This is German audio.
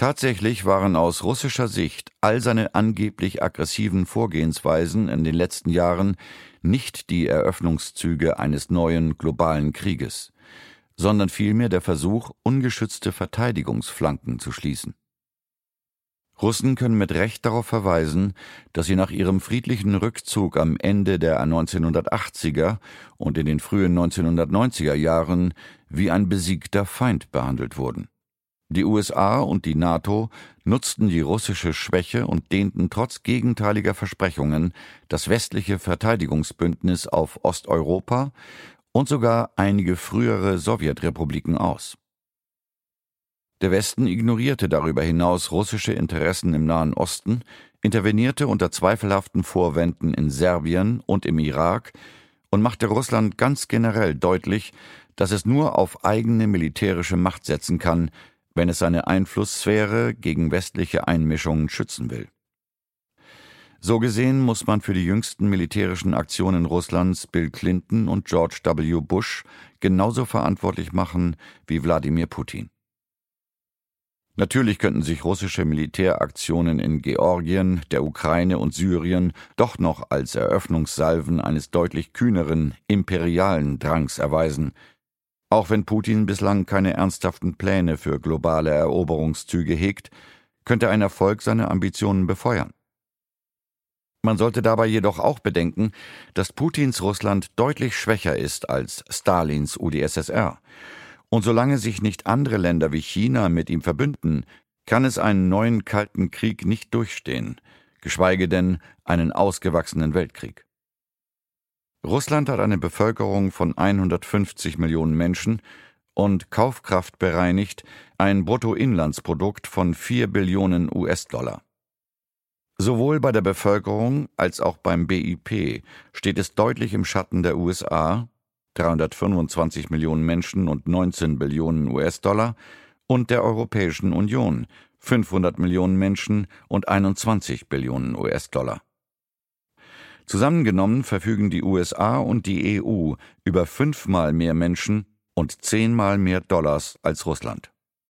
Tatsächlich waren aus russischer Sicht all seine angeblich aggressiven Vorgehensweisen in den letzten Jahren nicht die Eröffnungszüge eines neuen globalen Krieges, sondern vielmehr der Versuch, ungeschützte Verteidigungsflanken zu schließen. Russen können mit Recht darauf verweisen, dass sie nach ihrem friedlichen Rückzug am Ende der 1980er und in den frühen 1990er Jahren wie ein besiegter Feind behandelt wurden. Die USA und die NATO nutzten die russische Schwäche und dehnten trotz gegenteiliger Versprechungen das westliche Verteidigungsbündnis auf Osteuropa und sogar einige frühere Sowjetrepubliken aus. Der Westen ignorierte darüber hinaus russische Interessen im Nahen Osten, intervenierte unter zweifelhaften Vorwänden in Serbien und im Irak und machte Russland ganz generell deutlich, dass es nur auf eigene militärische Macht setzen kann, wenn es seine Einflusssphäre gegen westliche Einmischungen schützen will. So gesehen muss man für die jüngsten militärischen Aktionen Russlands Bill Clinton und George W. Bush genauso verantwortlich machen wie Wladimir Putin. Natürlich könnten sich russische Militäraktionen in Georgien, der Ukraine und Syrien doch noch als Eröffnungssalven eines deutlich kühneren, imperialen Drangs erweisen, auch wenn Putin bislang keine ernsthaften Pläne für globale Eroberungszüge hegt, könnte ein Erfolg seine Ambitionen befeuern. Man sollte dabei jedoch auch bedenken, dass Putins Russland deutlich schwächer ist als Stalins UdSSR. Und solange sich nicht andere Länder wie China mit ihm verbünden, kann es einen neuen Kalten Krieg nicht durchstehen, geschweige denn einen ausgewachsenen Weltkrieg. Russland hat eine Bevölkerung von 150 Millionen Menschen und kaufkraftbereinigt ein Bruttoinlandsprodukt von 4 Billionen US-Dollar. Sowohl bei der Bevölkerung als auch beim BIP steht es deutlich im Schatten der USA, 325 Millionen Menschen und 19 Billionen US-Dollar, und der Europäischen Union, 500 Millionen Menschen und 21 Billionen US-Dollar. Zusammengenommen verfügen die USA und die EU über 5-mal mehr Menschen und 10-mal mehr Dollars als Russland.